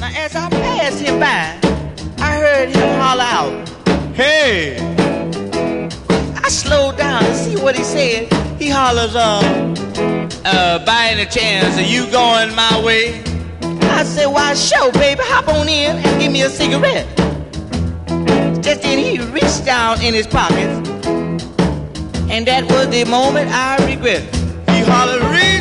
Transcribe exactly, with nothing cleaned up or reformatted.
Now as I passed him by, I heard him holler out, "Hey!" I slowed down to see what he said. He hollers, uh, uh, by any chance, are you going my way? I said, why, sure, baby, hop on in and give me a cigarette. Just then he reached down in his pockets, and that was the moment I regret. He hollered, real